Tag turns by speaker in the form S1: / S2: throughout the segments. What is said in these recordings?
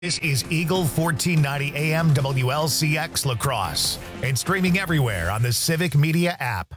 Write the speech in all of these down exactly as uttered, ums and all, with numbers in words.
S1: This is Eagle fourteen ninety A M W L C X La Crosse and streaming everywhere on the Civic Media app.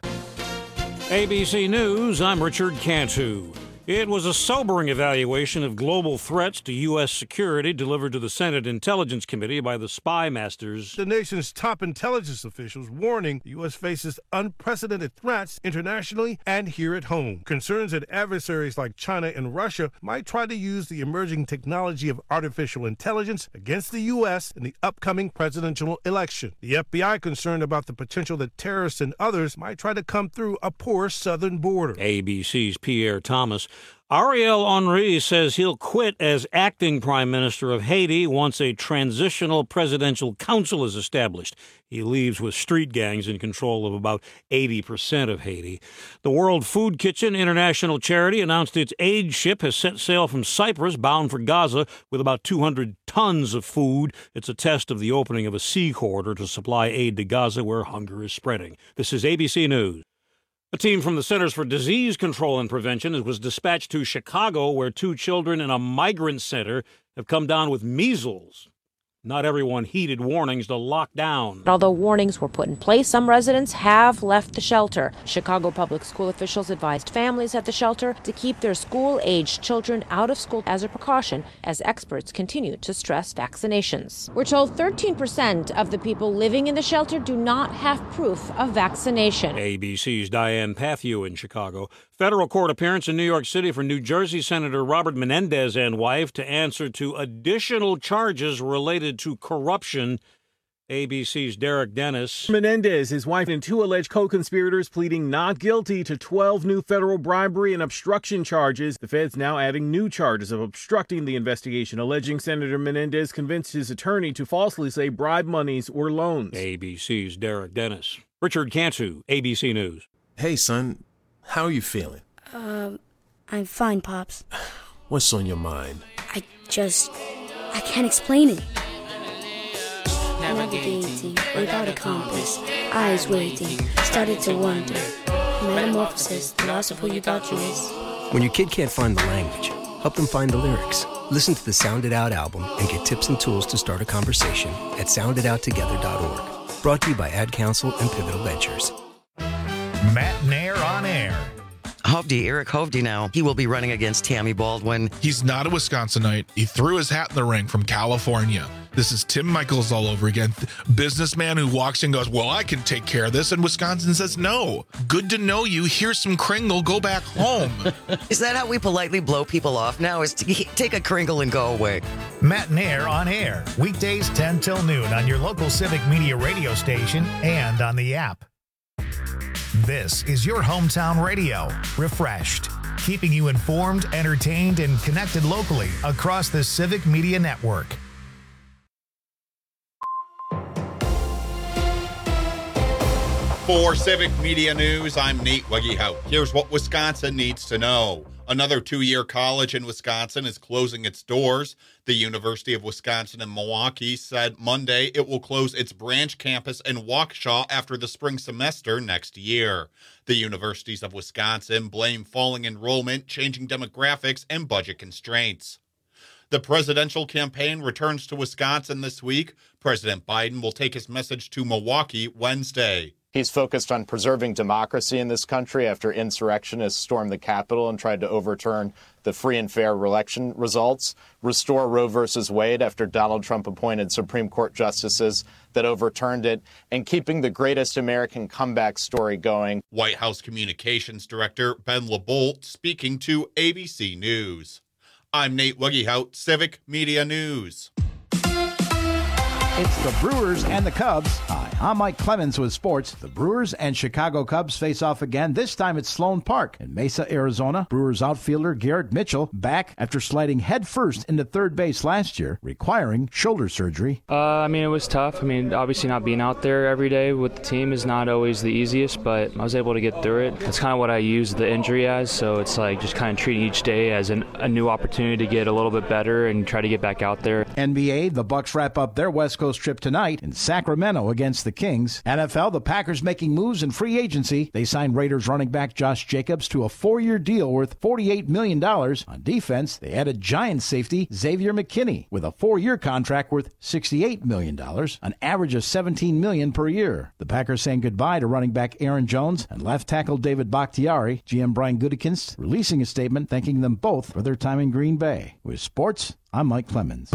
S2: A B C News, I'm Richard Cantu. It was a sobering evaluation of global threats to U S security delivered to the Senate Intelligence Committee by the spy masters.
S3: The nation's top intelligence officials warning the U S faces unprecedented threats internationally and here at home. Concerns that adversaries like China and Russia might try to use the emerging technology of artificial intelligence against the U S in the upcoming presidential election. The F B I concerned about the potential that terrorists and others might try to come through a porous southern border.
S2: A B C's Pierre Thomas. Ariel Henry says he'll quit as acting prime minister of Haiti once a transitional presidential council is established. He leaves with street gangs in control of about eighty percent of Haiti. The World Food Kitchen International Charity announced its aid ship has set sail from Cyprus bound for Gaza with about two hundred tons of food. It's a test of the opening of a sea corridor to supply aid to Gaza where hunger is spreading. This is A B C News. A team from the Centers for Disease Control and Prevention was dispatched to Chicago, where two children in a migrant center have come down with measles. Not everyone heeded warnings to lock down.
S4: Although warnings were put in place, some residents have left the shelter. Chicago public school officials advised families at the shelter to keep their school-aged children out of school as a precaution, as experts continue to stress vaccinations. We're told thirteen percent of the people living in the shelter do not have proof of vaccination.
S2: A B C's Diane Pathew in Chicago. Federal court appearance in New York City for New Jersey Senator Robert Menendez and wife to answer to additional charges related to corruption. A B C's Derek Dennis.
S5: Menendez, his wife, and two alleged co-conspirators pleading not guilty to twelve new federal bribery and obstruction charges. The feds now adding new charges of obstructing the investigation, alleging Senator Menendez convinced his attorney to falsely say bribe monies were loans.
S2: A B C's Derek Dennis. Richard Cantu, A B C News.
S6: Hey, son. How are you feeling?
S7: Um, I'm fine, Pops.
S6: What's on your mind?
S7: I just... I can't explain it. Navigating without a compass, eyes waiting, started to wonder. Metamorphosis, the loss of who you thought you was.
S8: When your kid can't find the language, help them find the lyrics. Listen to the Sound It Out album and get tips and tools to start a conversation at sound it out together dot org. Brought to you by Ad Council and Pivotal Ventures.
S1: Matt Nair on air.
S9: Hovde, Eric Hovde now, he will be running against Tammy Baldwin.
S10: He's not a Wisconsinite. He threw his hat in the ring from California. This is Tim Michaels all over again. Businessman who walks in and goes, well, I can take care of this. And Wisconsin says, no. Good to know you. Here's some Kringle. Go back home.
S9: Is that how we politely blow people off now? Is to take a Kringle and go away?
S1: Matt Nair on air. Weekdays ten till noon on your local Civic Media radio station and on the app. This is your hometown radio, refreshed, keeping you informed, entertained, and connected locally across the Civic Media Network.
S11: For Civic Media News, I'm Nate Weggehout. Here's what Wisconsin needs to know. Another two-year college in Wisconsin is closing its doors. The University of Wisconsin in Milwaukee said Monday it will close its branch campus in Waukesha after the spring semester next year. The universities of Wisconsin blame falling enrollment, changing demographics, and budget constraints. The presidential campaign returns to Wisconsin this week. President Biden will take his message to Milwaukee Wednesday.
S12: He's focused on preserving democracy in this country after insurrectionists stormed the Capitol and tried to overturn the free and fair election results, restore Roe versus Wade after Donald Trump appointed Supreme Court justices that overturned it, and keeping the greatest American comeback story going.
S11: White House Communications Director Ben LaBolt speaking to A B C News. I'm Nate Weggehout, Civic Media News.
S13: It's the Brewers and the Cubs. Hi, I'm Mike Clemens with sports. The Brewers and Chicago Cubs face off again, this time at Sloan Park in Mesa, Arizona. Brewers outfielder Garrett Mitchell back after sliding headfirst into third base last year, requiring shoulder surgery.
S14: Uh, I mean, it was tough. I mean, obviously not being out there every day with the team is not always the easiest, but I was able to get through it. That's kind of what I use the injury as, so it's like just kind of treating each day as an, a new opportunity to get a little bit better and try to get back out there.
S13: N B A, the Bucks wrap up their West Coast Coast trip tonight in Sacramento against the Kings. N F L, the Packers making moves in free agency. They signed Raiders running back Josh Jacobs to a four-year deal worth forty-eight million dollars. On defense, they added Giants safety Xavier McKinney with a four-year contract worth sixty-eight million dollars, an average of seventeen million dollars per year. The Packers saying goodbye to running back Aaron Jones and left tackle David Bakhtiari. G M Brian Gutekunst releasing a statement thanking them both for their time in Green Bay. With sports, I'm Mike Clemens.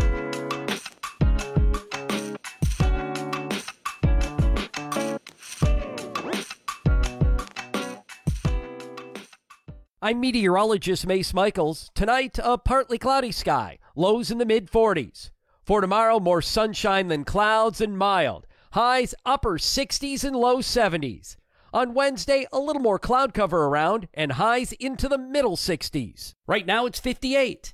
S15: I'm meteorologist Mace Michaels. Tonight, a partly cloudy sky, lows in the mid forties. For tomorrow, more sunshine than clouds and mild. Highs upper sixties and low seventies. On Wednesday, a little more cloud cover around and highs into the middle sixties. Right now, it's fifty-eight.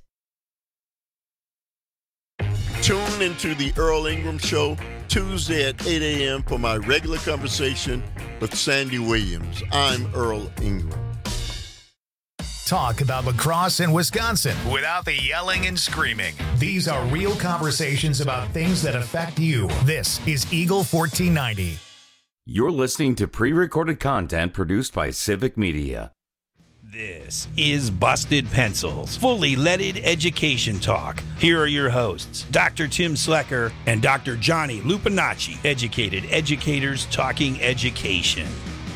S16: Tune into the Earl Ingram Show Tuesday at eight a.m. for my regular conversation with Sandy Williams. I'm Earl Ingram.
S1: Talk about lacrosse in Wisconsin without the yelling and screaming. These are real conversations about things that affect you. This is Eagle fourteen ninety.
S17: You're listening to pre-recorded content produced by Civic Media.
S18: This is Busted Pencils, fully leaded education talk. Here are your hosts, Doctor Tim Slecker and Doctor Johnny Lupinacci, educated educators talking education.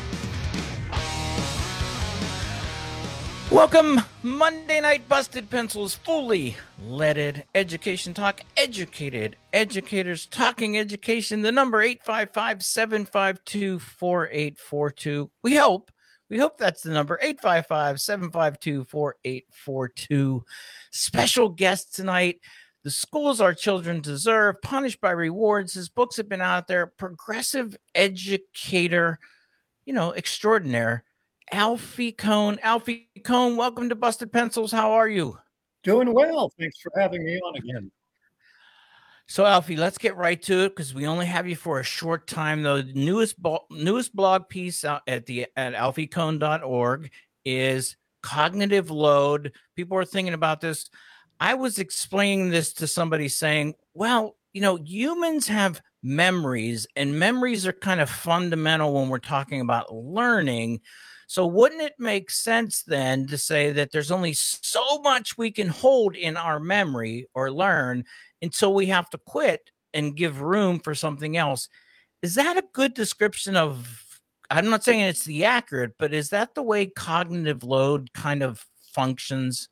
S19: Welcome, Monday Night Busted Pencils, fully leaded education talk, educated educators talking education. The number eight five five, seven five two, four eight four two. We hope, we hope that's the number, eight five five, seven five two, four eight four two. Special guest tonight, The Schools Our Children Deserve, Punished by Rewards. His books have been out there. Progressive educator, you know, extraordinaire. Alfie Kohn. Alfie Kohn, welcome to Busted Pencils. How are you?
S20: Doing well. Thanks for having me on again.
S19: So, Alfie, let's get right to it because we only have you for a short time. The newest bo- newest blog piece out at the at alfie kohn dot org is cognitive load. People are thinking about this. I was explaining this to somebody saying, well, you know, humans have memories, and memories are kind of fundamental when we're talking about learning. So wouldn't it make sense then to say that there's only so much we can hold in our memory or learn until we have to quit and give room for something else? Is that a good description of, I'm not saying it's the accurate, but is that the way cognitive load kind of functions?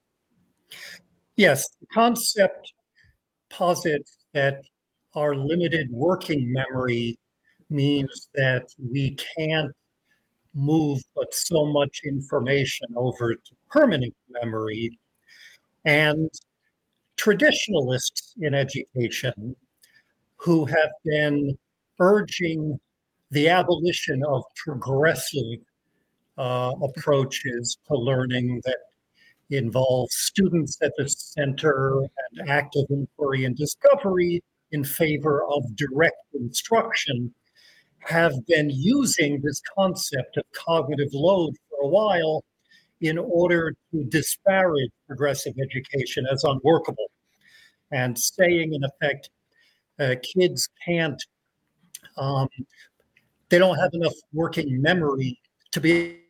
S20: Yes, the concept posits that our limited working memory means that we can't move but so much information over to permanent memory. And traditionalists in education who have been urging the abolition of progressive uh, approaches to learning that involve students at the center and active inquiry and discovery in favor of direct instruction, have been using this concept of cognitive load for a while in order to disparage progressive education as unworkable, and saying, in effect, uh, kids can't, um, they don't have enough working memory to be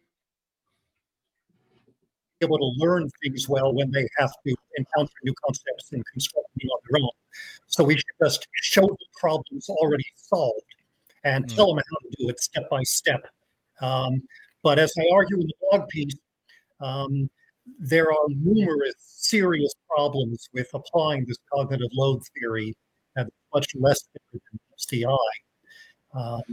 S20: able to learn things well when they have to encounter new concepts and construct them on their own. So we should just show the problems already solved and mm. tell them how to do it step by step. Um, but as I argue in the blog piece, um, there are numerous serious problems with applying this cognitive load theory, and much less than the eye. Um,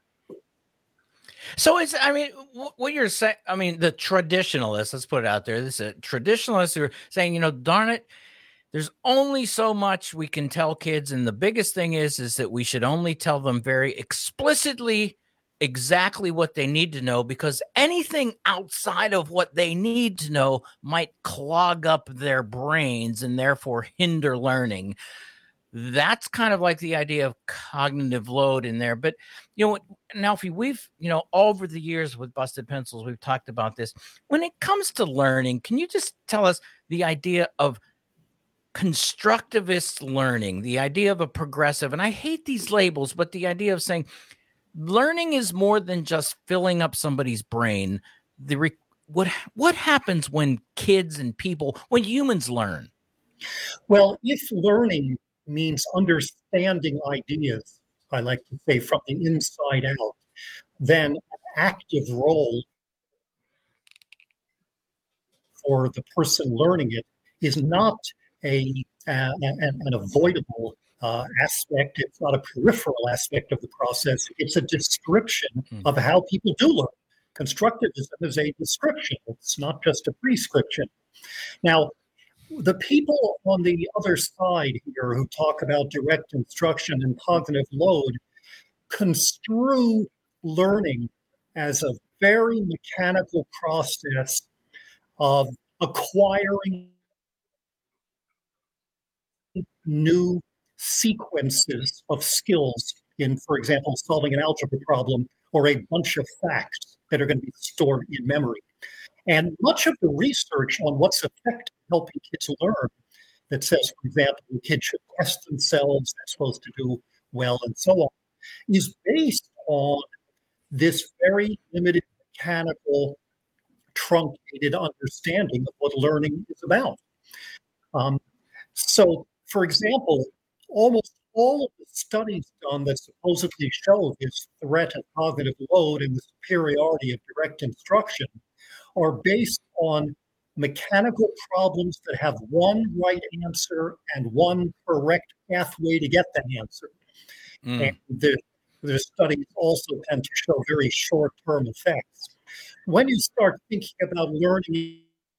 S19: So it's, I mean, what you're saying, I mean, the traditionalists, let's put it out there. This is a traditionalist who are saying, you know, darn it, there's only so much we can tell kids. And the biggest thing is, is that we should only tell them very explicitly exactly what they need to know, because anything outside of what they need to know might clog up their brains and therefore hinder learning. That's kind of like the idea of cognitive load in there. But, you know, now, if we've, you know, over the years with Busted Pencils, we've talked about this. When it comes to learning, can you just tell us the idea of constructivist learning, the idea of a progressive, and I hate these labels, but the idea of saying learning is more than just filling up somebody's brain. The re- what what happens when kids and people, when humans learn?
S20: Well, if learning means understanding ideas, I like to say from the inside out, then an active role for the person learning it is not a uh, an, an avoidable uh, aspect. It's not a peripheral aspect of the process. It's a description mm-hmm. of how people do learn. Constructivism is a description. It's not just a prescription. Now, the people on the other side here who talk about direct instruction and cognitive load construe learning as a very mechanical process of acquiring new sequences of skills in, for example, solving an algebra problem or a bunch of facts that are going to be stored in memory. And much of the research on what's effective helping kids learn that says, for example, kids should test themselves, they're supposed to do well, and so on, is based on this very limited mechanical, truncated understanding of what learning is about. Um, so, for example, almost all of the studies done that supposedly show this threat of cognitive load and the superiority of direct instruction are based on mechanical problems that have one right answer and one correct pathway to get that answer. Mm. And the, the studies also tend to show very short-term effects. When you start thinking about learning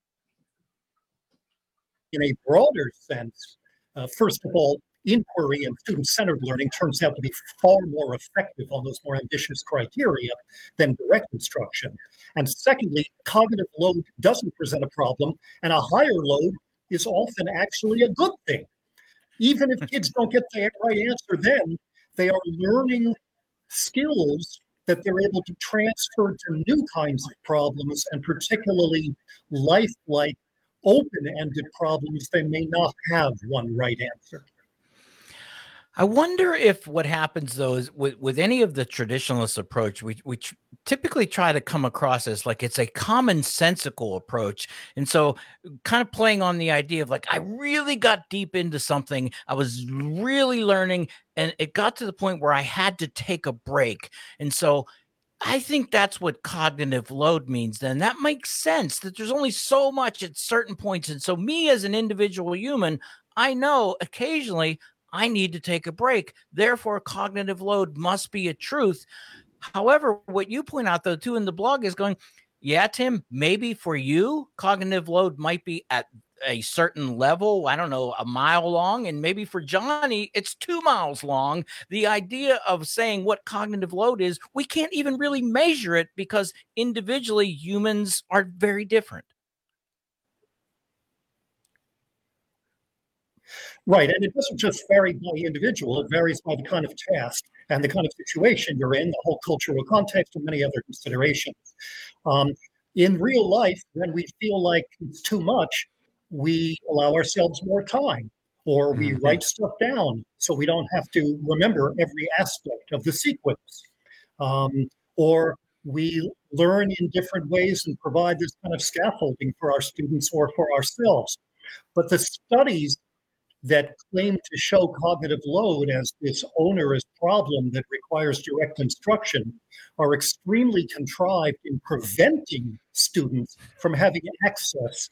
S20: in a broader sense, uh, first of all, inquiry and student-centered learning turns out to be far more effective on those more ambitious criteria than direct instruction. And secondly, cognitive load doesn't present a problem, and a higher load is often actually a good thing. Even if kids don't get the right answer then, they are learning skills that they're able to transfer to new kinds of problems, and particularly lifelike, open-ended problems they may not have one right answer.
S19: I wonder if what happens, though, is with, with any of the traditionalist approach, we, we tr- typically try to come across as like it's a commonsensical approach. And so kind of playing on the idea of like, I really got deep into something. I was really learning, and it got to the point where I had to take a break. And so I think that's what cognitive load means. Then that makes sense that there's only so much at certain points. And so me as an individual human, I know occasionally I need to take a break. Therefore, cognitive load must be a truth. However, what you point out, though, too, in the blog is going, yeah, Tim, maybe for you, cognitive load might be at a certain level, I don't know, a mile long. And maybe for Johnny, it's two miles long. The idea of saying what cognitive load is, we can't even really measure it because individually humans are very different.
S20: Right, and it doesn't just vary by individual, it varies by the kind of task and the kind of situation you're in, the whole cultural context, and many other considerations. Um, in real life, when we feel like it's too much, we allow ourselves more time, or we mm-hmm. write stuff down so we don't have to remember every aspect of the sequence. Um, or we learn in different ways and provide this kind of scaffolding for our students or for ourselves. But the studies that claim to show cognitive load as this onerous problem that requires direct instruction are extremely contrived in preventing students from having access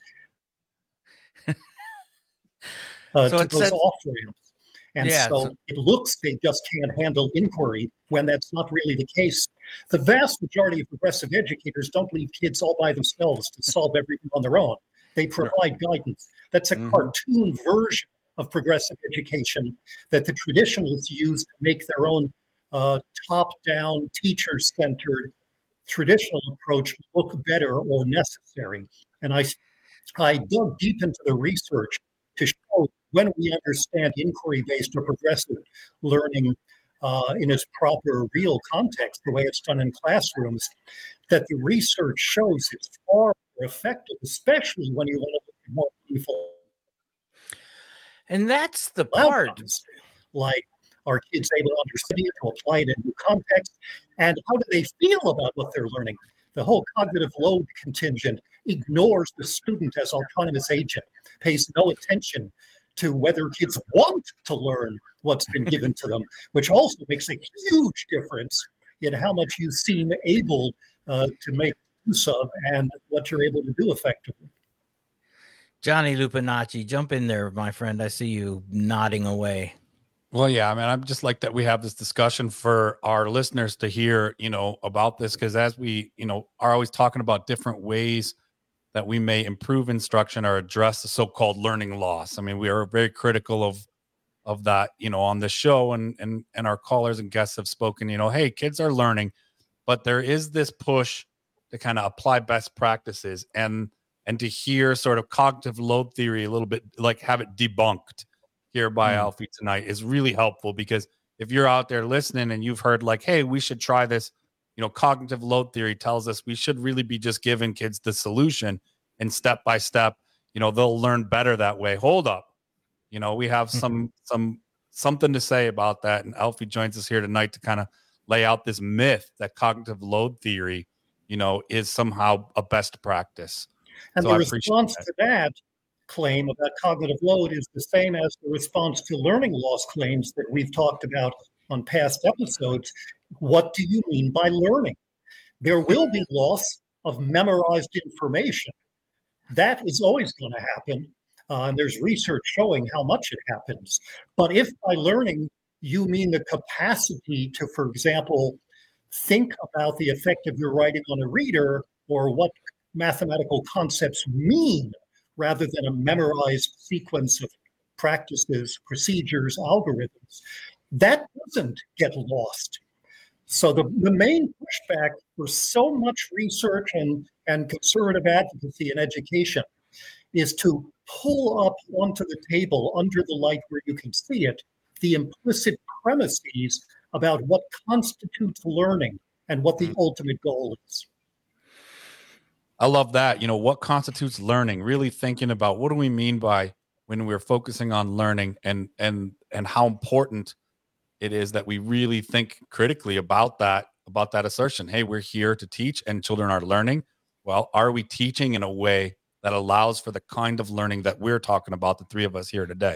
S20: uh,
S19: so
S20: to those
S19: said,
S20: off-ramps. And
S19: yeah,
S20: so,
S19: so
S20: it looks they just can't handle inquiry when that's not really the case. The vast majority of progressive educators don't leave kids all by themselves to solve everything on their own. They provide guidance. That's a mm-hmm. cartoon version of progressive education that the traditionalists use to make their own uh, top-down, teacher-centered traditional approach look better or necessary. And I, I dug deep into the research to show when we understand inquiry-based or progressive learning uh, in its proper, real context, the way it's done in classrooms, that the research shows it's far more effective, especially when you want to look at more meaningful.
S19: And that's the part.
S20: Outcomes, like, are kids able to understand it, to apply it in new context? And how do they feel about what they're learning? The whole cognitive load contingent ignores the student as autonomous agent, pays no attention to whether kids want to learn what's been given to them, which also makes a huge difference in how much you seem able uh, to make use of and what you're able to do effectively.
S19: Johnny Lupinacci, jump in there, my friend. I see you nodding away.
S21: Well, yeah, I mean, I'm just like that we have this discussion for our listeners to hear, you know, about this, because as we, you know, are always talking about different ways that we may improve instruction or address the so-called learning loss. I mean, we are very critical of of that, you know, on this show, and and and our callers and guests have spoken, you know, hey, kids are learning, but there is this push to kind of apply best practices and and to hear sort of cognitive load theory a little bit, like have it debunked here by mm. Alfie tonight is really helpful, because if you're out there listening and you've heard like, hey, we should try this, you know, cognitive load theory tells us we should really be just giving kids the solution, and step by step, you know, they'll learn better that way. Hold up. You know, we have some, mm-hmm. some, something to say about that. And Alfie joins us here tonight to kind of lay out this myth that cognitive load theory, you know, is somehow a best practice.
S20: And
S21: so
S20: the
S21: I
S20: response
S21: that.
S20: to that claim about cognitive load is the same as the response to learning loss claims that we've talked about on past episodes. What do you mean by learning? There will be loss of memorized information. That is always going to happen. Uh, and there's research showing how much it happens. But if by learning you mean the capacity to, for example, think about the effect of your writing on a reader, or what mathematical concepts mean, rather than a memorized sequence of practices, procedures, algorithms, that doesn't get lost. So the, the main pushback for so much research and, and conservative advocacy in education is to pull up onto the table, under the light where you can see it, the implicit premises about what constitutes learning and what the ultimate goal is.
S21: I love that. You know, what constitutes learning, really thinking about what do we mean by when we're focusing on learning, and and and how important it is that we really think critically about that, about that assertion. Hey, we're here to teach and children are learning. Well, are we teaching in a way that allows for the kind of learning that we're talking about, the three of us here today?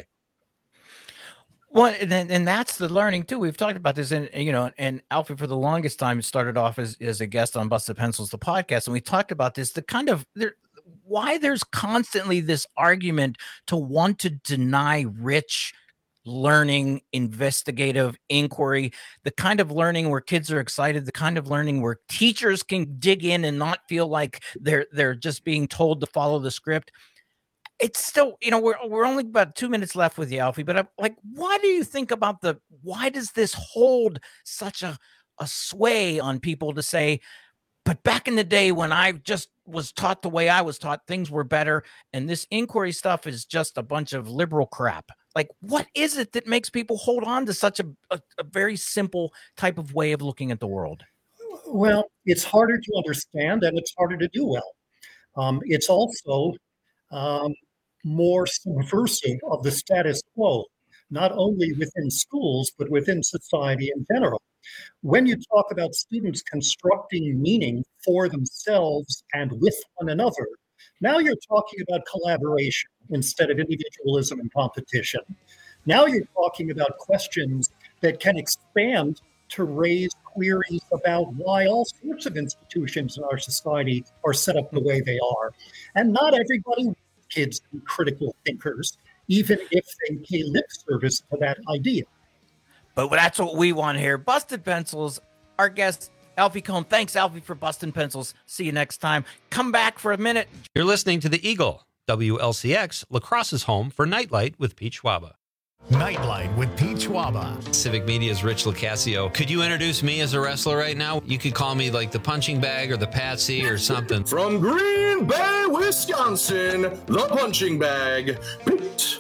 S19: Well, and, and that's the learning too. We've talked about this, and you know, and Alfie for the longest time started off as, as a guest on Busted Pencils, the podcast, and we talked about this. The kind of there, why there's constantly this argument to want to deny rich learning, investigative inquiry, the kind of learning where kids are excited, the kind of learning where teachers can dig in and not feel like they're they're just being told to follow the script. It's still, you know, we're we're only about two minutes left with you, Alfie, but I'm like, why do you think about the, why does this hold such a, a sway on people to say, but back in the day when I just was taught the way I was taught, things were better, and this inquiry stuff is just a bunch of liberal crap? Like, what is it that makes people hold on to such a, a, a very simple type of way of looking at the world?
S20: Well, it's harder to understand and it's harder to do well. Um, it's also um, more subversive of the status quo, not only within schools, but within society in general. When you talk about students constructing meaning for themselves and with one another, now you're talking about collaboration instead of individualism and competition. Now you're talking about questions that can expand to raise queries about why all sorts of institutions in our society are set up the way they are. And not everybody wants kids to be critical thinkers, even if they pay lip service to that idea.
S19: But that's what we want here. Busted Pencils, our guest, Alfie Kohn. Thanks, Alfie, for busting pencils. See you next time. Come back for a minute.
S22: You're listening to The Eagle, W L C X, La Crosse's home for Nightlight with Pete Schwaba.
S1: Nightlight with Pete Schwaba.
S22: Civic Media's Rich Lucasio. Could you introduce me as a wrestler right now? You could call me like the punching bag or the Patsy or something.
S23: From Green Bay, Wisconsin, the punching bag, Pete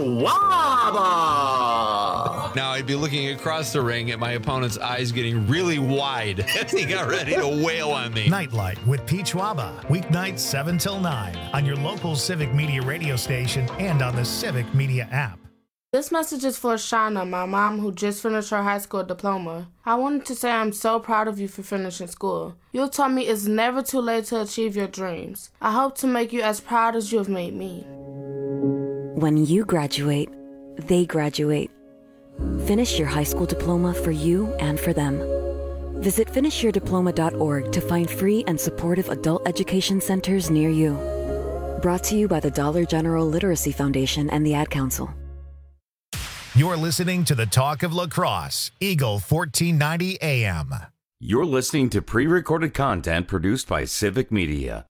S23: Schwaba.
S22: Now I'd be looking across the ring at my opponent's eyes getting really wide as he got ready to wail on me.
S1: Nightlight with Pete Schwaba. Weeknights seven till nine on your local Civic Media radio station and on the Civic Media app.
S3: This message is for Shauna, my mom, who just finished her high school diploma. I wanted to say I'm so proud of you for finishing school. You taught me it's never too late to achieve your dreams. I hope to make you as proud as you have made me.
S4: When you graduate, they graduate. Finish your high school diploma for you and for them. Visit finish your diploma dot org to find free and supportive adult education centers near you. Brought to you by the Dollar General Literacy Foundation and the Ad Council.
S1: You're listening to the Talk of Lacrosse, Eagle fourteen ninety A M.
S17: You're listening to pre-recorded content produced by Civic Media.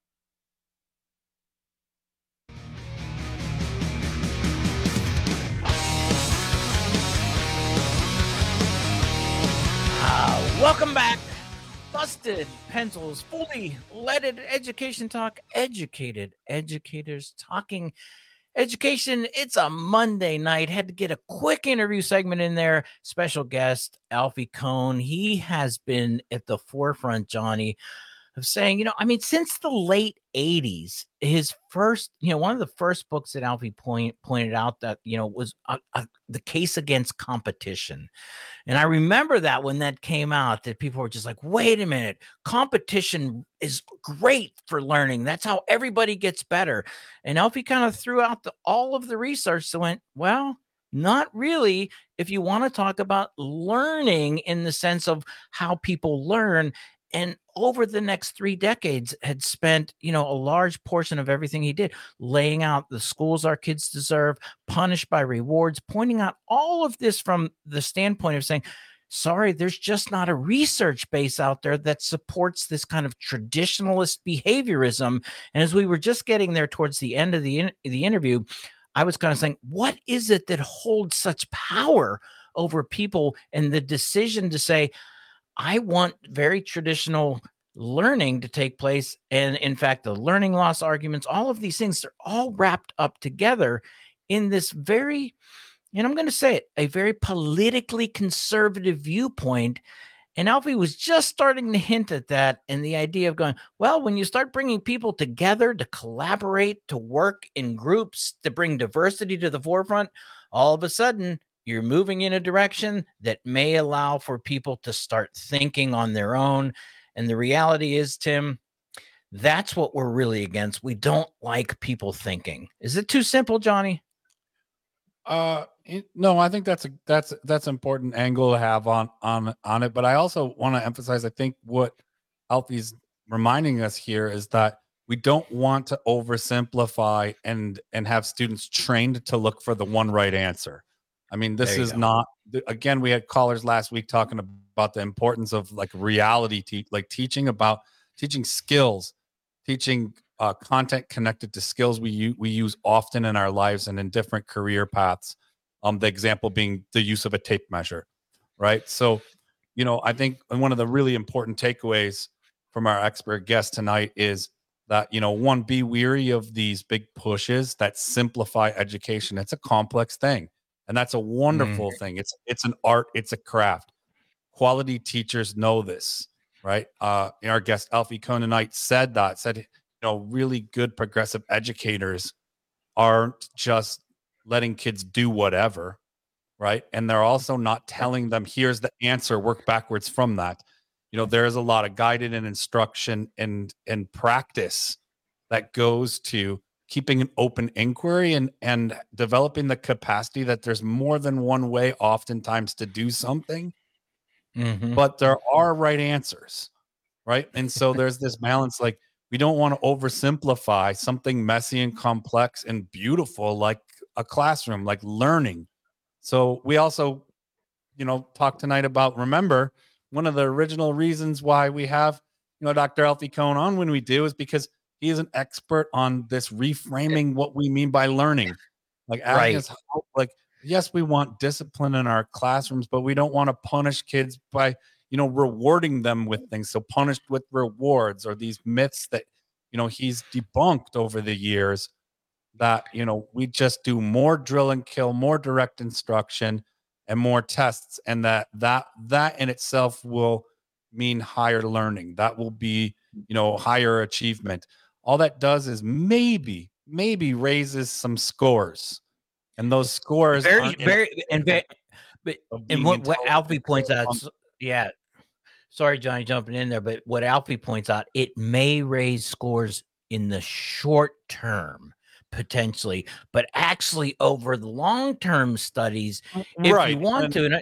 S19: Uh, welcome back. Busted Pencils, fully leaded education talk, educated educators talking education. It's a Monday night. Had to get a quick interview segment in there. Special guest, Alfie Kohn. He has been at the forefront, Johnny, of saying, you know, I mean, since the late eighties, his first, you know, one of the first books that Alfie point, pointed out that, you know, was a, a, The Case Against Competition. And I remember that when that came out, that people were just like, wait a minute, competition is great for learning. That's how everybody gets better. And Alfie kind of threw out the, all of the research that went, well, not really. If you want to talk about learning in the sense of how people learn, and over the next three decades had spent, you know, a large portion of everything he did laying out the schools our kids deserve, punished by rewards, pointing out all of this from the standpoint of saying, sorry, there's just not a research base out there that supports this kind of traditionalist behaviorism. And as we were just getting there towards the end of the, in- the interview, I was kind of saying, what is it that holds such power over people and the decision to say, I want very traditional learning to take place. And in fact, the learning loss arguments, all of these things are all wrapped up together in this very, and I'm going to say it, a very politically conservative viewpoint. And Alfie was just starting to hint at that, and the idea of going, well, when you start bringing people together to collaborate, to work in groups, to bring diversity to the forefront, all of a sudden, you're moving in a direction that may allow for people to start thinking on their own. And the reality is, Tim, that's what we're really against. We don't like people thinking. Is it too simple, Johnny?
S21: Uh, it, no, I think that's a that's that's an important angle to have on on on it. But I also want to emphasize, I think what Alfie's reminding us here is that we don't want to oversimplify and and have students trained to look for the one right answer. I mean, this is go. not, again, we had callers last week talking about the importance of like reality, te- like teaching about teaching skills, teaching uh, content connected to skills we, u- we use often in our lives and in different career paths. Um, the example being the use of a tape measure, right? So, you know, I think one of the really important takeaways from our expert guest tonight is that, you know, one, be weary of these big pushes that simplify education. It's a complex thing. And that's a wonderful mm. thing. It's it's an art. It's a craft. Quality teachers know this, right? Uh, our guest, Alfie Kohn tonight, said that, said, you know, really good progressive educators aren't just letting kids do whatever, right? And they're also not telling them, here's the answer, work backwards from that. You know, there is a lot of guided and instruction and, and practice that goes to keeping an open inquiry and, and developing the capacity that there's more than one way oftentimes to do something, mm-hmm. but there are right answers, right? And so there's this balance, like we don't want to oversimplify something messy and complex and beautiful like a classroom, like learning. So we also, you know, talk tonight about, remember, one of the original reasons why we have, you know, Doctor Alfie Kohn on when we do is because he is an expert on this reframing what we mean by learning. Like, right. us, like, yes, we want discipline in our classrooms, but we don't want to punish kids by, you know, rewarding them with things. So punished with rewards or these myths that, you know, he's debunked over the years that, you know, we just do more drill and kill, more direct instruction and more tests. And that, that, that in itself will mean higher learning. That will be, you know, higher achievement. All that does is maybe, maybe raises some scores, And those scores,
S19: very,
S21: aren't
S19: very, and very, but and what, what Alfie points out, yeah. Sorry, Johnny, jumping in there, but what Alfie points out, it may raise scores in the short term, potentially, but actually over the long term studies, if
S21: right.
S19: you want
S21: and,
S19: to, and I,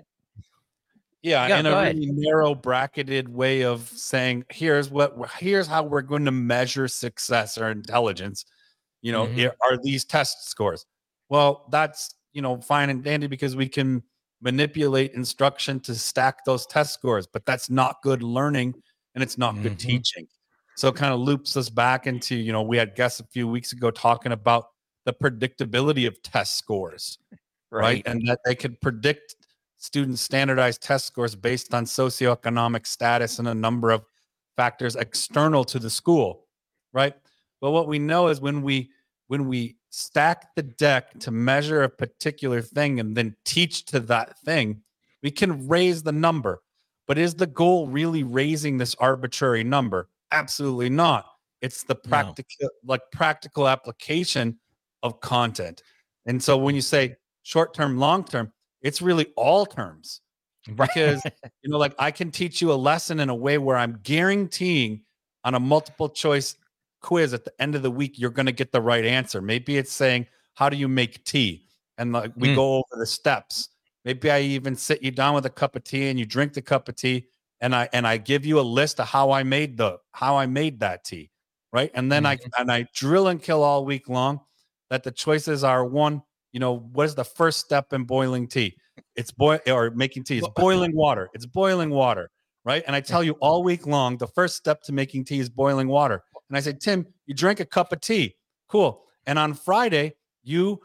S21: yeah,
S19: yeah,
S21: in a really narrow bracketed way of saying, here's what, here's how we're going to measure success or intelligence. You know,
S19: Mhm.
S21: are these test scores? Well, that's, you know, fine and dandy because we can manipulate instruction to stack those test scores, but that's not good learning and it's not good
S19: Mhm.
S21: teaching. So it kind of loops us back into, you know, we had guests a few weeks ago talking about the predictability of test scores, right?
S19: Right.
S21: And that they could predict students' standardized test scores based on socioeconomic status and a number of factors external to the school, right? But what we know is when we when we stack the deck to measure a particular thing and then teach to that thing, we can raise the number. But is the goal really raising this arbitrary number? Absolutely not. It's the practical, no. like practical application of content. And so when you say short-term, long-term, it's really all terms. Because, you know, like I can teach you a lesson in a way where I'm guaranteeing on a multiple choice quiz at the end of the week, you're going to get the right answer. Maybe it's saying, how do you make tea? And like we mm. go over the steps. Maybe I even sit you down with a cup of tea and you drink the cup of tea and I and I give you a list of how I made the how I made that tea, right? And then mm-hmm. I and I drill and kill all week long that the choices are one, you know, what is the first step in boiling tea? It's boil or making tea. It's boiling water. It's boiling water, right? And I tell you all week long, the first step to making tea is boiling water. And I say, Tim, you drink a cup of tea. Cool. And on Friday, you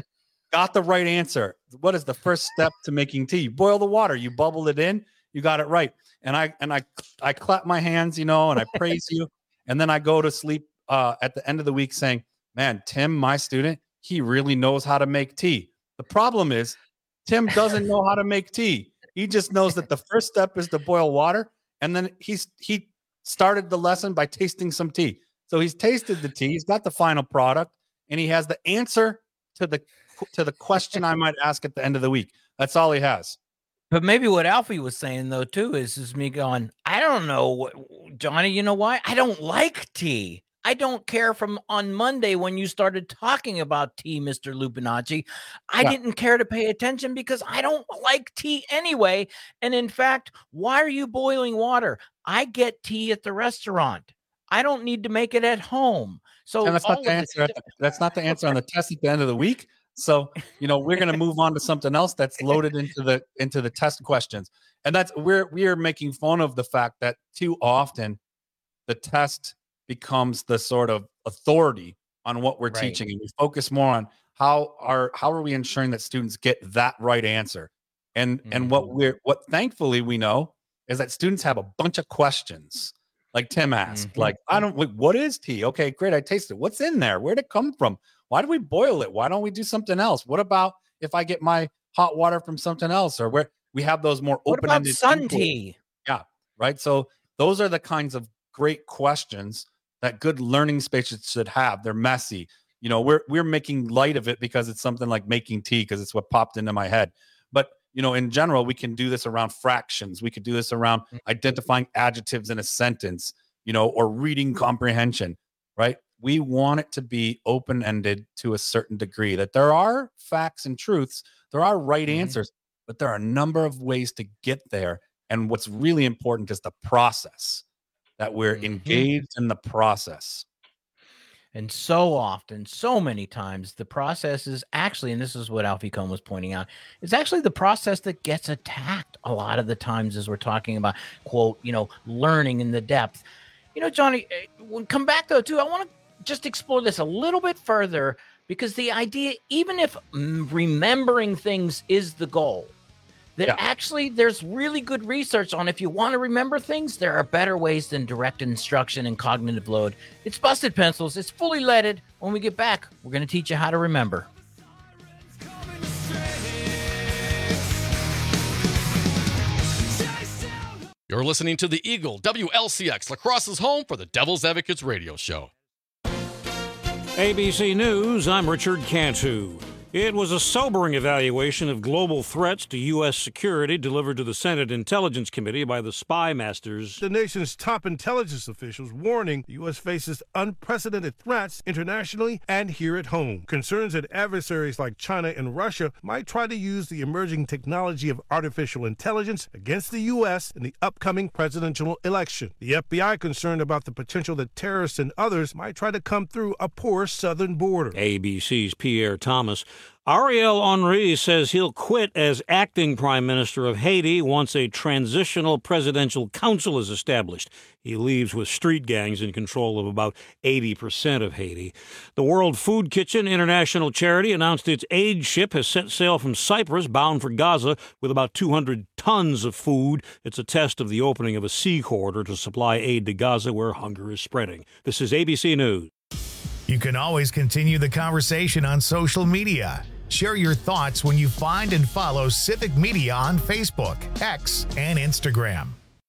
S21: got the right answer. What is the first step to making tea? You boil the water. You bubble it in. You got it right. And I and I I clap my hands, you know, and I praise you. And then I go to sleep uh, at the end of the week saying, man, Tim, my student, he really knows how to make tea. The problem is Tim doesn't know how to make tea. He just knows that the first step is to boil water. And then he's he started the lesson by tasting some tea. So he's tasted the tea. He's got the final product. And he has the answer to the to the question I might ask at the end of the week. That's all he has.
S19: But maybe what Alfie was saying, though, too, is, is me going, I don't know, what, Johnny, you know why? I don't like tea. I don't care from on Monday when you started talking about tea, Mister Lupinacci. I yeah. didn't care to pay attention because I don't like tea anyway. And in fact, why are you boiling water? I get tea at the restaurant. I don't need to make it at home. So
S21: and that's not the answer. The, that's not the answer on the test at the end of the week. So, you know, we're going to move on to something else that's loaded into the into the test questions. And that's we're we're making fun of the fact that too often the test becomes the sort of authority on what we're right. teaching, and we focus more on how are how are we ensuring that students get that right answer. And mm-hmm. and what we're what thankfully we know is that students have a bunch of questions. Like Tim asked, mm-hmm. like, I don't, like, what is tea? Okay, great. I tasted it. What's in there? Where'd it come from? Why do we boil it? Why don't we do something else? What about if I get my hot water from something else? Or where we have those more open-ended.
S19: What about sun tea?
S21: Yeah, right. So those are the kinds of great questions that good learning spaces should have. They're messy. You know, we're we're making light of it because it's something like making tea because it's what popped into my head. But you know, in general, we can do this around fractions. We could do this around identifying adjectives in a sentence, you know, or reading comprehension, right? We want it to be open-ended to a certain degree, that there are facts and truths, there are right mm-hmm. answers, but there are a number of ways to get there. And what's really important is the process, that we're mm-hmm. engaged in the process.
S19: And so often, so many times, the process is actually, and this is what Alfie Kohn was pointing out, is actually the process that gets attacked a lot of the times as we're talking about, quote, you know, learning in the depth. You know, Johnny, we'll come back, though, too. I want to just explore this a little bit further because the idea, even if remembering things is the goal, that yeah. actually there's really good research on if you want to remember things, there are better ways than direct instruction and cognitive load. It's Busted Pencils. It's fully leaded. When we get back, we're going to teach you how to remember.
S2: You're listening to the Eagle W L C X, La Crosse's home for the Devil's Advocates radio show.
S5: A B C News, I'm Richard Cantu. It was a sobering evaluation of global threats to U S security delivered to the Senate Intelligence Committee by the spy masters.
S6: The nation's top intelligence officials warning the U S faces unprecedented threats internationally and here at home. Concerns that adversaries like China and Russia might try to use the emerging technology of artificial intelligence against the U S in the upcoming presidential election. The F B I concerned about the potential that terrorists and others might try to come through a porous southern border.
S5: A B C's Pierre Thomas. Ariel Henry says he'll quit as acting prime minister of Haiti once a transitional presidential council is established. He leaves with street gangs in control of about eighty percent of Haiti. The World Food Kitchen International Charity announced its aid ship has set sail from Cyprus bound for Gaza with about two hundred tons of food. It's a test of the opening of a sea corridor to supply aid to Gaza where hunger is spreading. This is A B C News.
S1: You can always continue the conversation on social media. Share your thoughts when you find and follow Civic Media on Facebook, X, and Instagram.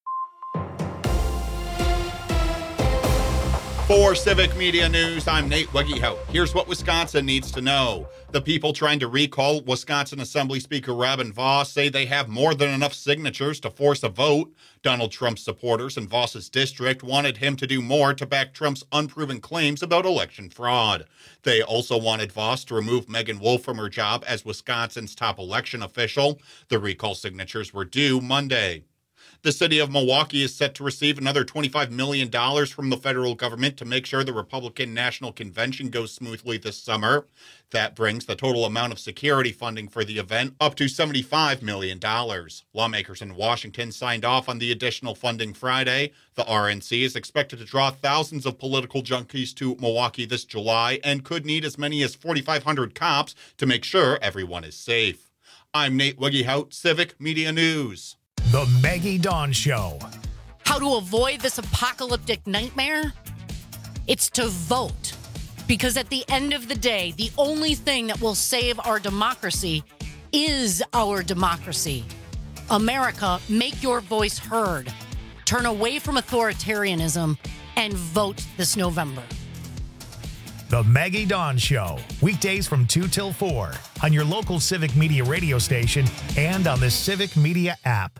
S11: For Civic Media News, I'm Nate Weggehout. Here's what Wisconsin needs to know. The people trying to recall Wisconsin Assembly Speaker Robin Vos say they have more than enough signatures to force a vote. Donald Trump's supporters in Vos's district wanted him to do more to back Trump's unproven claims about election fraud. They also wanted Vos to remove Megan Wolf from her job as Wisconsin's top election official. The recall signatures were due Monday. The city of Milwaukee is set to receive another twenty-five million dollars from the federal government to make sure the Republican National Convention goes smoothly this summer. That brings the total amount of security funding for the event up to seventy-five million dollars. Lawmakers in Washington signed off on the additional funding Friday. The R N C is expected to draw thousands of political junkies to Milwaukee this July and could need as many as forty-five hundred cops to make sure everyone is safe. I'm Nate Weggehout, Civic Media News.
S1: The Maggie Dawn Show.
S7: How to avoid this apocalyptic nightmare? It's to vote. Because at the end of the day, the only thing that will save our democracy is our democracy. America, make your voice heard. Turn away from authoritarianism and vote this November.
S1: The Maggie Dawn Show, weekdays from two till four on your local Civic Media radio station and on the Civic Media app.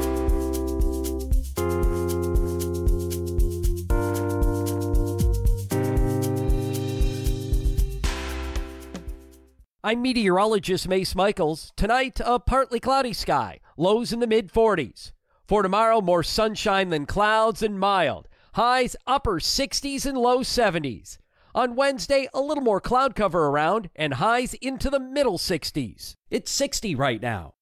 S15: I'm meteorologist Mace Michaels. Tonight, a partly cloudy sky, lows in the mid forties. For tomorrow, more sunshine than clouds and mild. Highs upper sixties and low seventies. On Wednesday, a little more cloud cover around and highs into the middle sixties. It's sixty right now.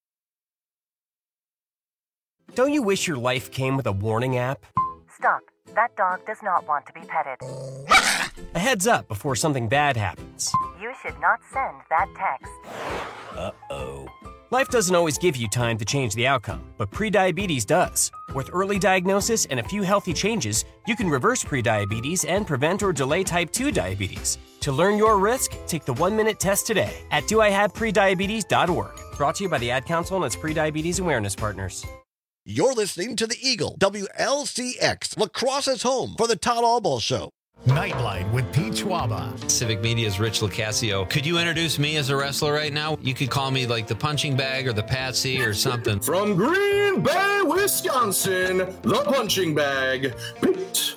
S24: Don't you wish your life came with a warning app?
S25: Stop. That dog does not want to be petted.
S24: A heads up before something bad happens.
S25: You should not send that text.
S24: Uh-oh. Life doesn't always give you time to change the outcome, but prediabetes does. With early diagnosis and a few healthy changes, you can reverse prediabetes and prevent or delay type two diabetes. To learn your risk, take the one-minute test today at do I have prediabetes dot org. Brought to you by the Ad Council and its Prediabetes Awareness Partners.
S26: You're listening to the Eagle, W L C X, Lacrosse's home for the Todd Albaugh Show.
S1: Nightlight with Pete Schwaba.
S22: Civic Media's Rich Lucasio. Could you introduce me as a wrestler right now? You could call me like the punching bag or the patsy or something.
S23: From Green Bay, Wisconsin, the punching bag, Pete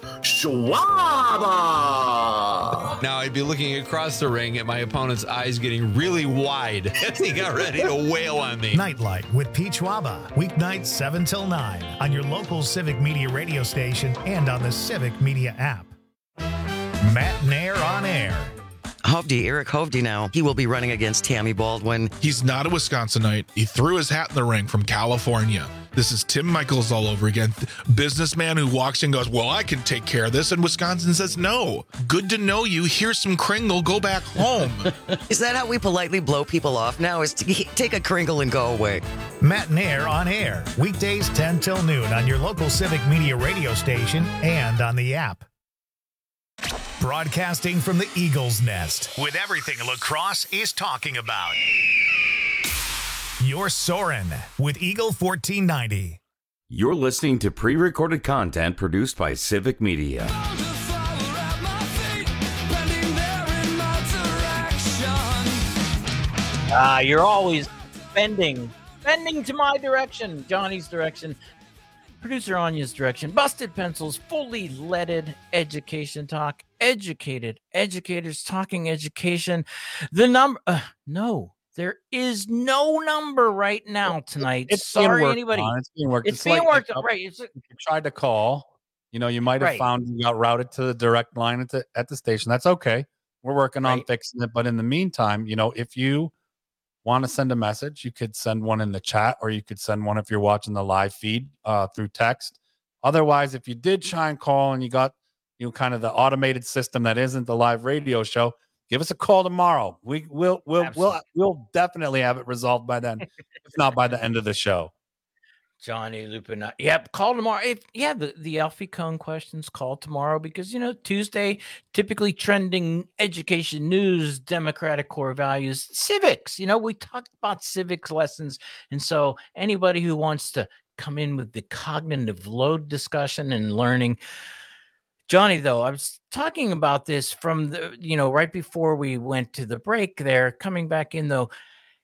S23: Schwaba.
S22: Now I'd be looking across the ring at my opponent's eyes getting really wide as he got ready to wail on me.
S1: Nightlight with Pete Schwaba. Weeknights seven till nine on your local Civic Media radio station and on the Civic Media app. Matt Nair on air.
S9: Hovde, Eric Hovde now. He will be running against Tammy Baldwin.
S10: He's not a Wisconsinite. He threw his hat in the ring from California. This is Tim Michaels all over again. Businessman who walks in and goes, well, I can take care of this. And Wisconsin says, no. Good to know you. Here's some Kringle. Go back home.
S9: Is that how we politely blow people off now? Is to take a Kringle and go away?
S1: Matt Nair on air. Weekdays ten till noon on your local Civic Media radio station and on the app. Broadcasting from the Eagle's Nest with everything lacrosse is talking about. You're Soren with Eagle fourteen ninety.
S17: You're listening to pre-recorded content produced by Civic Media.
S19: Ah, you're always bending, bending to my direction, Johnny's direction, producer Anya's direction. Busted Pencils, fully leaded education talk, educated educators talking education. The number, uh, no, there is no number right now tonight.
S21: It's being
S19: Sorry,
S21: worked
S19: anybody.
S21: on. It's being worked.
S19: It's,
S21: It's
S19: being
S21: like-
S19: worked
S21: like,
S19: on. Right. It's,
S21: If you tried to call, you know, you might have
S19: Right.
S21: found you got routed to the direct line at the at the station. That's okay. We're working on
S19: Right.
S21: fixing it. But in the meantime, you know, if you want to send a message, you could send one in the chat, or you could send one if you're watching the live feed uh, through text. Otherwise, if you did try and call and you got, you know, kind of the automated system that isn't the live radio show, give us a call tomorrow. We will we'll we'll we'll definitely have it resolved by then, if not by the end of the show.
S19: Johnny Lupin. Yep, call tomorrow. If yeah, the, the Alfie Cohn questions, call tomorrow, because you know Tuesday, typically trending education news, democratic core values, civics. You know, we talk about civics lessons, and so anybody who wants to come in with the cognitive load discussion and learning. Johnny, though, I was talking about this from the, you know, right before we went to the break there, coming back in though,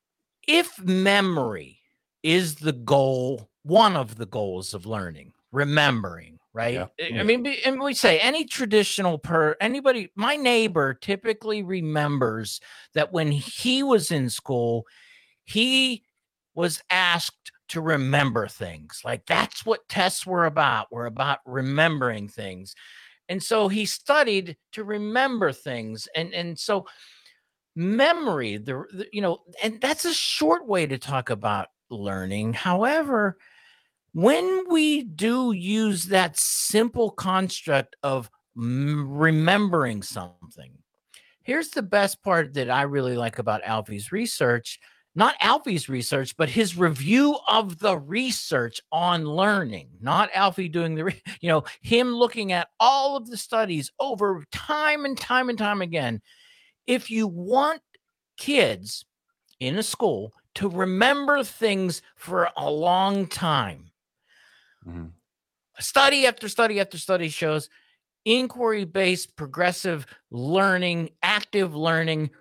S19: if memory is the goal, one of the goals of learning, remembering, right?
S21: Yeah.
S19: I
S21: Yeah.
S19: mean, be- and we say any traditional per anybody, my neighbor typically remembers that when he was in school, he was asked to remember things. Like that's what tests were about. Were about remembering things. And so he studied to remember things. And, and so memory, the, the you know, and that's a short way to talk about learning. However, when we do use that simple construct of m- remembering something, here's the best part that I really like about Alfie's research. Not Alfie's research, but his review of the research on learning. Not Alfie doing the, re- you know, him looking at all of the studies over time and time and time again. If you want kids in a school to remember things for a long time,
S21: mm-hmm.
S19: study after study after study shows inquiry-based progressive learning, active learning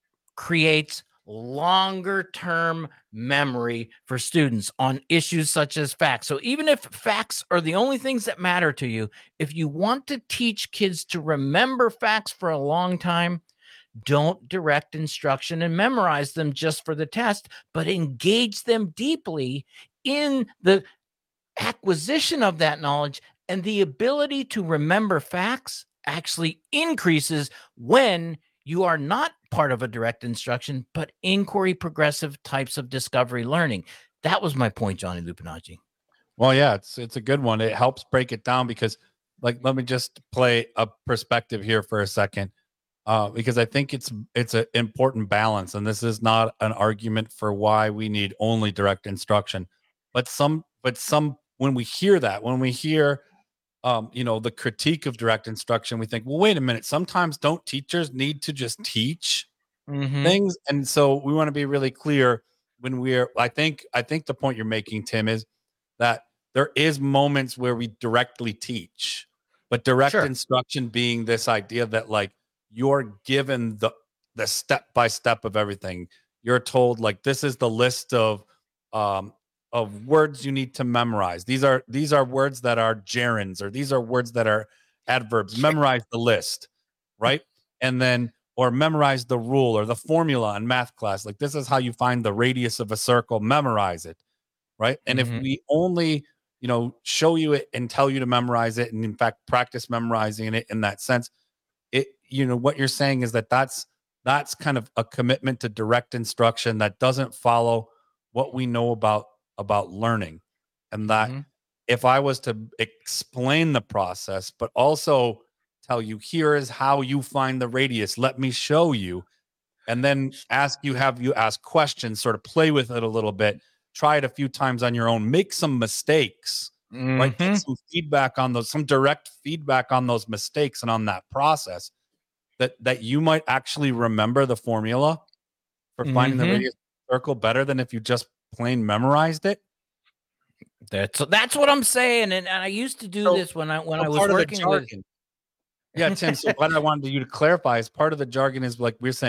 S19: creates longer term memory for students on issues such as facts. So even if facts are the only things that matter to you, if you want to teach kids to remember facts for a long time, don't direct instruction and memorize them just for the test, but engage them deeply in the acquisition of that knowledge. And the ability to remember facts actually increases when you are not part of a direct instruction, but inquiry progressive types of discovery learning. That was my point, Johnny Lupinacci.
S21: Well, yeah, it's it's a good one. It helps break it down because, like, let me just play a perspective here for a second, uh, because I think it's it's an important balance, and this is not an argument for why we need only direct instruction, but some but some when we hear that, when we hear, um, you know, the critique of direct instruction, we think, well, wait a minute. Sometimes don't teachers need to just teach
S19: Mhm.
S21: things? And so we want to be really clear when we're. I think I think the point you're making, Tim, is that there is moments where we directly teach, but direct
S19: Sure.
S21: instruction being this idea that like you're given the the step by step of everything. You're told like this is the list of um of words you need to memorize. These are these are words that are gerunds, or these are words that are adverbs. Memorize the list, right? And then or memorize the rule or the formula in math class. Like this is how you find the radius of a circle. Memorize it, right? And
S19: Mhm.
S21: if we only you know, show you it and tell you to memorize it, and in fact, practice memorizing it in that sense, it, you know, what you're saying is that that's, that's kind of a commitment to direct instruction that doesn't follow what we know about, about learning. And that
S19: Mhm.
S21: if I was to explain the process, but also tell you, here is how you find the radius, let me show you, and then ask you, have you ask questions, sort of play with it a little bit, try it a few times on your own, make some mistakes, right? Get
S19: Mhm.
S21: some feedback on those, some direct feedback on those mistakes and on that process, that that you might actually remember the formula for finding the
S19: Mhm.
S21: radius of the circle better than if you just plain memorized it.
S19: That's that's what I'm saying, and, and I used to do
S21: So-
S19: this when I when
S21: so
S19: I was
S21: part of the
S19: working with.
S21: jargon- Yeah, Tim. So what I wanted you to clarify is part of the jargon is like we're saying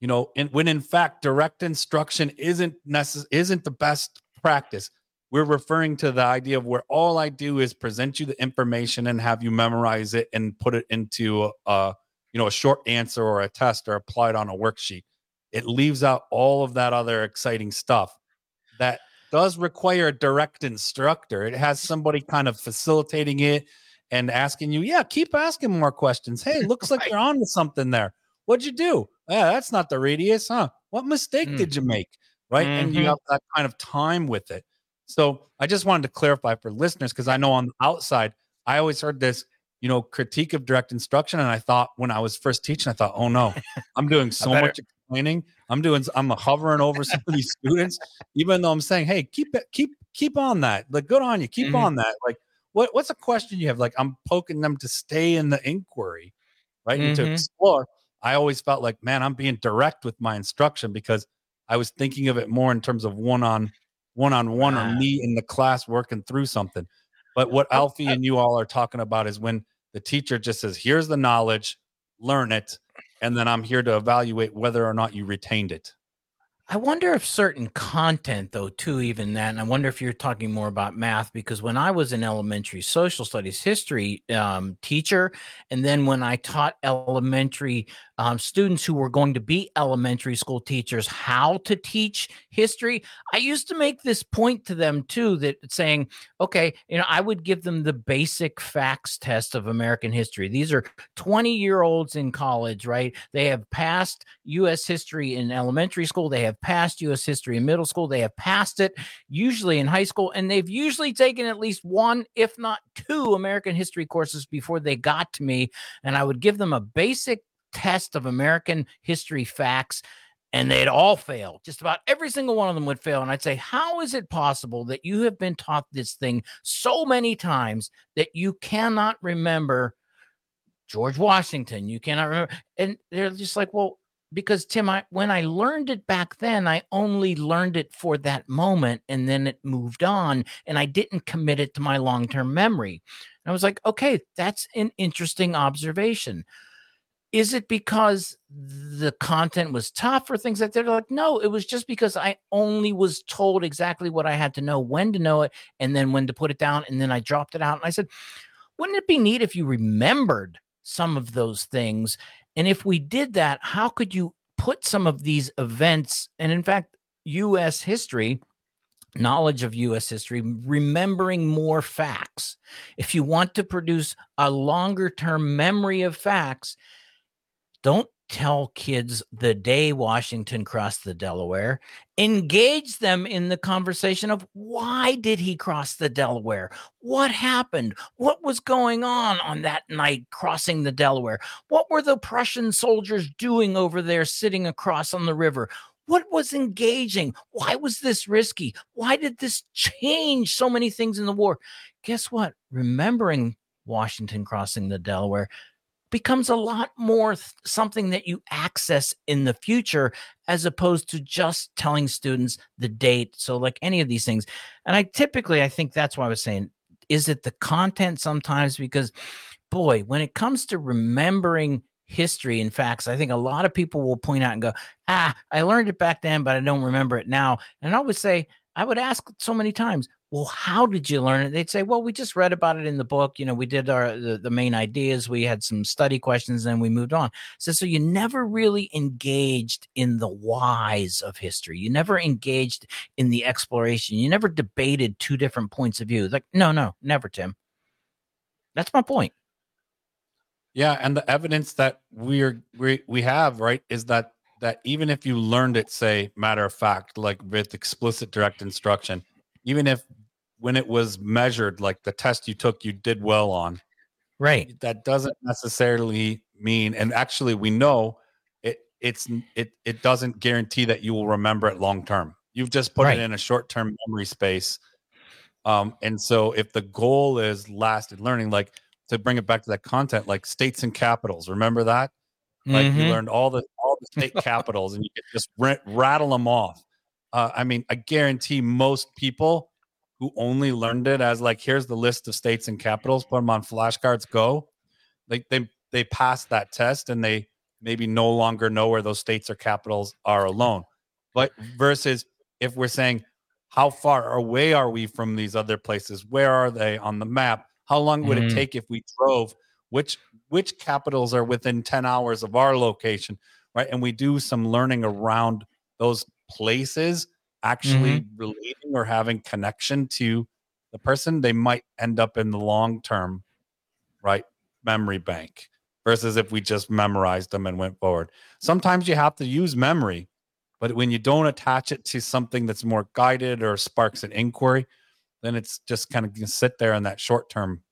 S21: you know, and when in fact direct instruction isn't necess- isn't the best practice. We're referring to the idea of where all I do is present you the information and have you memorize it and put it into a, you know, a short answer or a test or apply it on a worksheet. It leaves out all of that other exciting stuff that does require a direct instructor. It has somebody kind of facilitating it and asking you, yeah, keep asking more questions. Hey, looks like you're on to something there. What'd you do? Yeah, that's not the radius, huh? What mistake mm. did you make? Right. Mm-hmm. And you have that kind of time with it. So I just wanted to clarify for listeners, because I know on the outside, I always heard this, you know, critique of direct instruction. And I thought when I was first teaching, I thought, oh no, I'm doing so much explaining. I'm doing, I'm hovering over some of these students, even though I'm saying, hey, keep it, keep, keep on that. Like, good on you. Keep mm-hmm. on that. Like, what, what's a question you have? Like, I'm poking them to stay in the inquiry, right? Mm-hmm. And to explore. I always felt like, man, I'm being direct with my instruction because I was thinking of it more in terms of one on one-on-one or me in the class working through something. But what Alfie and you all are talking about is when the teacher just says, here's the knowledge, learn it, and then I'm here to evaluate whether or not you retained it.
S19: I wonder if certain content, though, too, even that, and I wonder if you're talking more about math, because when I was an elementary social studies history um, teacher, and then when I taught elementary um, students who were going to be elementary school teachers how to teach history, I used to make this point to them, too, that saying, okay, you know, I would give them the basic facts test of American history. These are twenty-year-olds in college, right? They have passed U S history in elementary school. They have passed U S history in middle school. They have passed it usually in high school, and they've usually taken at least one, if not two, American history courses before they got to me. And I would give them a basic test of American history facts, and they'd all fail. Just about every single one of them would fail. And I'd say, how is it possible that you have been taught this thing so many times that you cannot remember George Washington? You cannot remember. And they're just like, well, because Tim, I, when I learned it back then, I only learned it for that moment, and then it moved on, and I didn't commit it to my long-term memory. And I was like, okay, that's an interesting observation. Is it because the content was tough or things like that? They're like, no, it was just because I only was told exactly what I had to know, when to know it, and then when to put it down, and then I dropped it out. And I said, wouldn't it be neat if you remembered some of those things? And if we did that, how could you put some of these events, and in fact, U S history, knowledge of U S history, remembering more facts? If you want to produce a longer term memory of facts, don't tell kids the day Washington crossed the Delaware. Engage them in the conversation of, why did he cross the Delaware? What happened? What was going on on that night crossing the Delaware? What were the Prussian soldiers doing over there sitting across on the river? What was engaging? Why was this risky? Why did this change so many things in the war? Guess what? Remembering Washington crossing the Delaware becomes a lot more th- something that you access in the future, as opposed to just telling students the date. So like any of these things. And I typically, I think that's why I was saying, is it the content sometimes? Because boy, when it comes to remembering history and facts, I think a lot of people will point out and go, ah, I learned it back then, but I don't remember it now. And I would say, I would ask so many times, well, how did you learn it? They'd say, well, we just read about it in the book. You know, we did our the, the main ideas. We had some study questions, and we moved on. So, so you never really engaged in the whys of history. You never engaged in the exploration. You never debated two different points of view. Like, no, no, never, Tim. That's my point.
S21: Yeah, and the evidence that we're we we have, right, is that that even if you learned it, say, matter of fact, like with explicit direct instruction, even if when it was measured, like the test you took, you did well on,
S19: right?
S21: That doesn't necessarily mean, and actually we know it it's it it doesn't guarantee that you will remember it long term. You've just put right. it in a short term memory space. Um, and so if the goal is lasted learning, like to bring it back to that content, like states and capitals, remember that? Like mm-hmm. you learned all the all the state capitals, and you could just r- rattle them off. Uh, I mean, I guarantee most people who only learned it as like, here's the list of states and capitals, put them on flashcards, go. Like they they passed that test, and they maybe no longer know where those states or capitals are alone. But versus if we're saying, how far away are we from these other places? Where are they on the map? How long would
S19: Mhm.
S21: it take if we drove? Which which capitals are within ten hours of our location, right? And we do some learning around those places actually relating or having connection to the person. They might end up in the long term, right, memory bank versus if we just memorized them and went forward. Sometimes you have to use memory, but when you don't attach it to something that's more guided or sparks an inquiry, then it's just kind of going to sit there in that short term.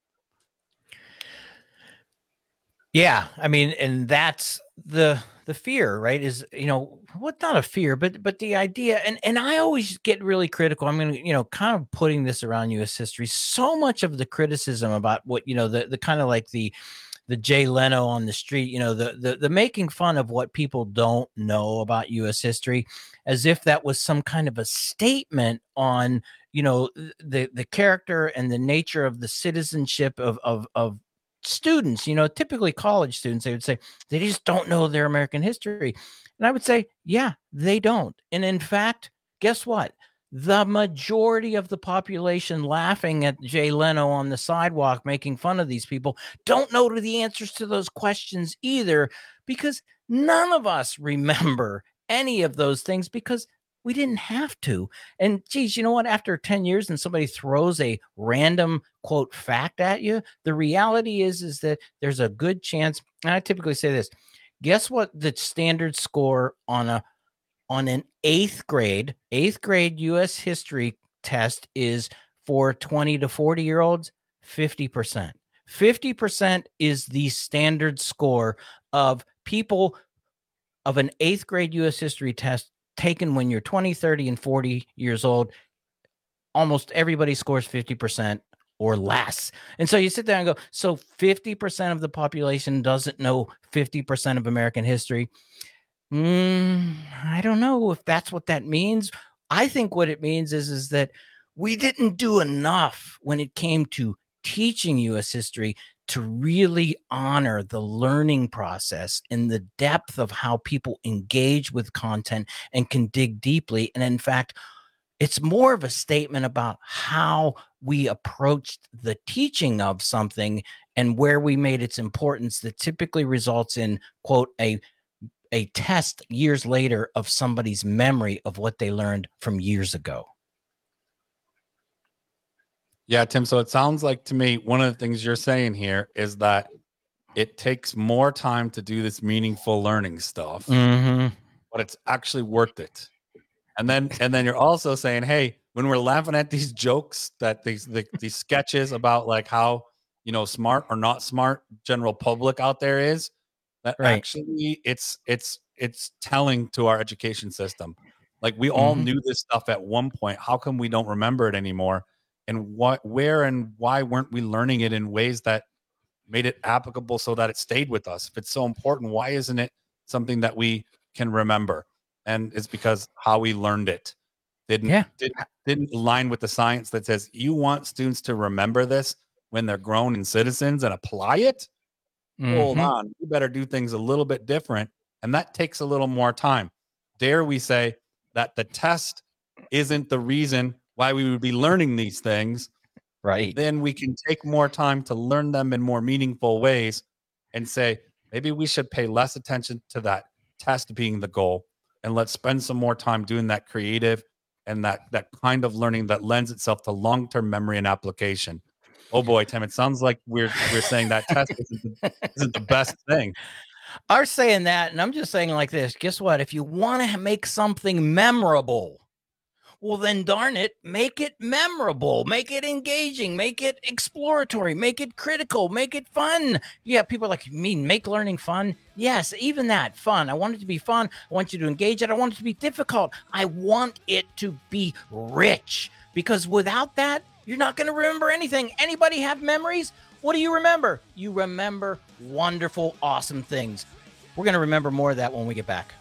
S19: Yeah, I mean, and that's the the fear, right? Is, you know, what, not a fear, but but the idea, and and I always get really critical. I'm gonna, you know, kind of putting this around U S history. So much of the criticism about what, you know, the the kind of like the the Jay Leno on the street, you know, the the the making fun of what people don't know about U S history, as if that was some kind of a statement on, you know, the the character and the nature of the citizenship of of of students. You know, typically college students, they would say they just don't know their American history. And I would say, yeah, they don't. And in fact, guess what? The majority of the population laughing at Jay Leno on the sidewalk, making fun of these people, don't know the answers to those questions either, because none of us remember any of those things because we didn't have to. And geez, you know what? After ten years and somebody throws a random quote fact at you, the reality is, is that there's a good chance. And I typically say this, guess what the standard score on a, on an eighth grade, eighth grade U S history test is for twenty to forty year olds? fifty percent. fifty percent is the standard score of people of an eighth grade U S history test taken when you're twenty, thirty, and forty years old. Almost everybody scores fifty percent or less. And so you sit there and go, so fifty percent of the population doesn't know fifty percent of American history. Mm, I don't know if that's what that means. I think what it means is, is that we didn't do enough when it came to teaching U S history to really honor the learning process and the depth of how people engage with content and can dig deeply. And in fact, it's more of a statement about how we approached the teaching of something and where we made its importance that typically results in, quote, a, a test years later of somebody's memory of what they learned from years ago.
S21: Yeah, Tim. So it sounds like to me, one of the things you're saying here is that it takes more time to do this meaningful learning stuff,
S19: mm-hmm.
S21: but it's actually worth it. And then, and then you're also saying, hey, when we're laughing at these jokes, that these the, these sketches about like how, you know, smart or not smart general public out there is, that
S19: right.
S21: actually it's it's it's telling to our education system. Like we all
S19: mm-hmm.
S21: knew this stuff at one point. How come we don't remember it anymore? And what, where, and why weren't we learning it in ways that made it applicable so that it stayed with us? If it's so important, why isn't it something that we can remember? And it's because how we learned it didn't
S19: yeah.
S21: didn't, didn't align with the science that says you want students to remember this when they're grown and citizens and apply it. Mm-hmm. Hold on, you better do things a little bit different, and that takes a little more time. Dare we say that the test isn't the reason why we would be learning these things,
S19: right?
S21: Then we can take more time to learn them in more meaningful ways and say, maybe we should pay less attention to that test being the goal, and let's spend some more time doing that creative and that that kind of learning that lends itself to long-term memory and application. Oh boy, Tim, it sounds like we're we're saying that test isn't the, isn't the best thing.
S19: I'm saying that, and I'm just saying like this. Guess what? If you want to make something memorable, well, then darn it, make it memorable, make it engaging, make it exploratory, make it critical, make it fun. Yeah, people are like, you mean make learning fun? Yes, even that, fun. I want it to be fun. I want you to engage it. I want it to be difficult. I want it to be rich, because without that, you're not going to remember anything. Anybody have memories? What do you remember? You remember wonderful, awesome things. We're going to remember more of that when we get back.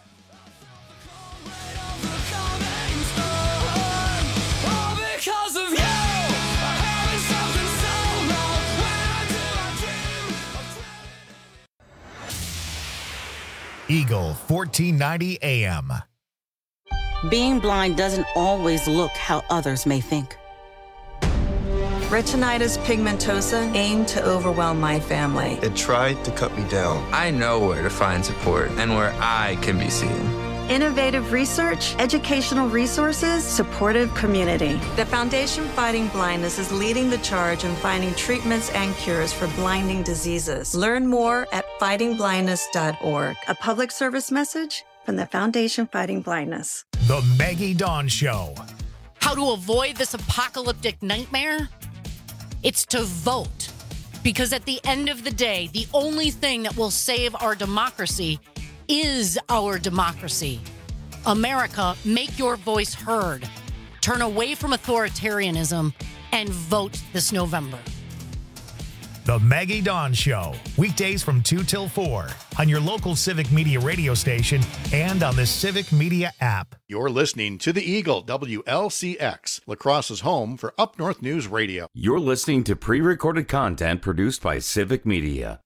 S1: Eagle fourteen ninety A M.
S8: Being blind doesn't always look how others may think.
S12: Retinitis pigmentosa aimed to overwhelm my family.
S13: It tried to cut me down. I know where to find support and where I can be seen.
S12: Innovative research, educational resources, supportive community.
S14: The Foundation Fighting Blindness is leading the charge in finding treatments and cures for blinding diseases.
S12: Learn more at fighting blindness dot org. A public service message from the Foundation Fighting Blindness.
S1: The Maggie Dawn Show.
S7: How to avoid this apocalyptic nightmare? It's to vote. Because at the end of the day, the only thing that will save our democracy is our democracy. America, make your voice heard. Turn away from authoritarianism and vote this November.
S1: The Maggie Dawn Show, weekdays from two till four on your local Civic Media radio station and on the Civic Media app.
S16: You're listening to the Eagle, W L C X, La Crosse's home for Up North News Radio.
S17: You're listening to pre-recorded content produced by Civic Media.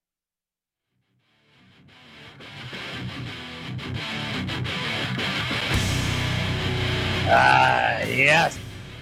S19: Ah, yes.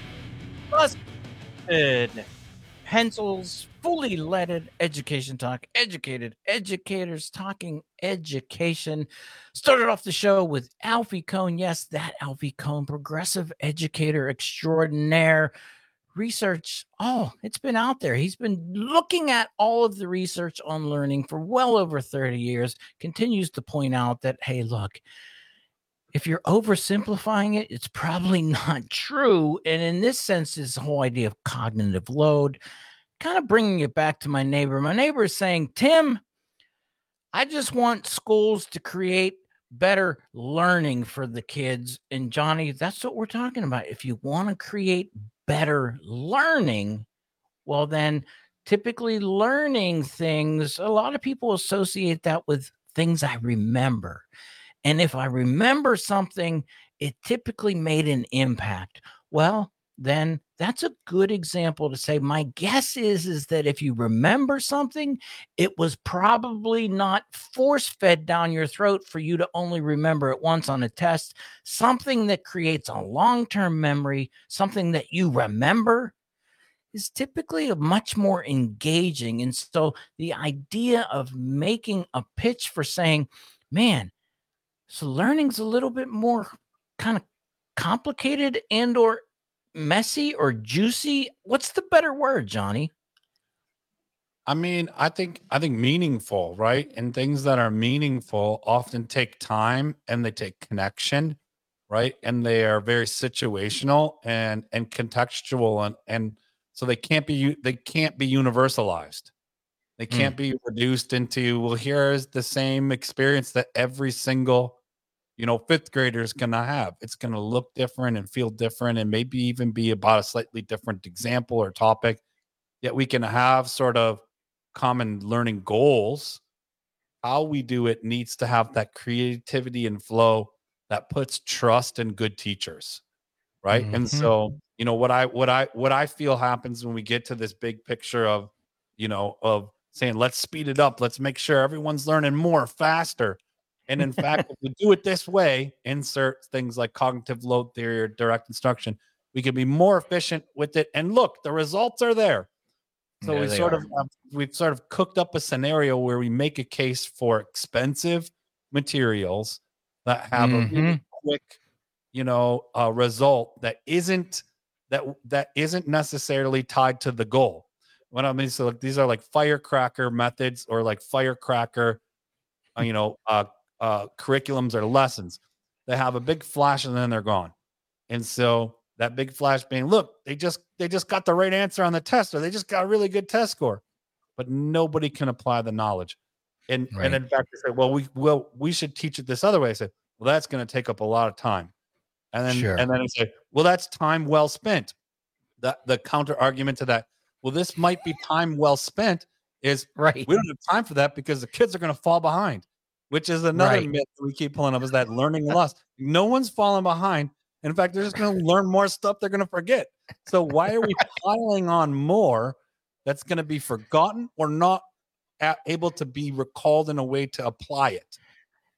S19: Busted pencils, fully leaded education talk, educated educators talking education. Started off the show with Alfie Kohn. Yes, that Alfie Kohn, progressive educator extraordinaire. Research, oh, it's been out there. He's been looking at all of the research on learning for well over thirty years, continues to point out that, hey, look, if you're oversimplifying it, it's probably not true. And in this sense, this whole idea of cognitive load, kind of bringing it back to my neighbor. My neighbor is saying, Tim, I just want schools to create better learning for the kids. And Johnny, that's what we're talking about. If you want to create better learning, well, then typically learning things, a lot of people associate that with things I remember. And if I remember something, it typically made an impact. Well, then that's a good example to say, my guess is, is that if you remember something, it was probably not force-fed down your throat for you to only remember it once on a test. Something that creates a long-term memory, something that you remember, is typically a much more engaging. And so the idea of making a pitch for saying, man, so learning's a little bit more kind of complicated and or messy or juicy. What's the better word, Johnny?
S21: I mean, I think I think meaningful, right? And things that are meaningful often take time and they take connection, right? And they are very situational and and contextual, and and so they can't be they can't be universalized. They can't mm. be reduced into, well, here's the same experience that every single, you know, fifth grader is going to have. It's going to look different and feel different and maybe even be about a slightly different example or topic. Yet we can have sort of common learning goals. How we do it needs to have that creativity and flow that puts trust in good teachers, right? Mm-hmm. And so, you know, what I what I what I feel happens when we get to this big picture of, you know, of saying, let's speed it up. Let's make sure everyone's learning more faster. And in fact, if we do it this way, insert things like cognitive load theory or direct instruction, we can be more efficient with it. And look, the results are there. So
S19: There
S21: we
S19: they
S21: sort
S19: are.
S21: of um, we've sort of cooked up a scenario where we make a case for expensive materials that have a really
S19: Mhm.
S21: quick, you know, uh, result that isn't that that isn't necessarily tied to the goal. What I mean, so like, these are like firecracker methods or like firecracker, uh, you know, uh, uh, curriculums or lessons. They have a big flash and then they're gone. And so that big flash being, look, they just they just got the right answer on the test, or they just got a really good test score, but nobody can apply the knowledge. And
S19: Right.
S21: and in fact, they say, well, we well we should teach it this other way. I say, well, that's going to take up a lot of time. And then
S19: Sure.
S21: and then I say, well, that's time well spent. The the counter argument to that, well, this might be time well spent, is
S19: right.
S21: We don't have time for that because the kids are going to fall behind, which is another
S19: Right.
S21: myth that we keep pulling up, is that learning loss. No one's falling behind. In fact, they're just going to learn more stuff they're going to forget. So why are we piling on more that's going to be forgotten or not a- able to be recalled in a way to apply it?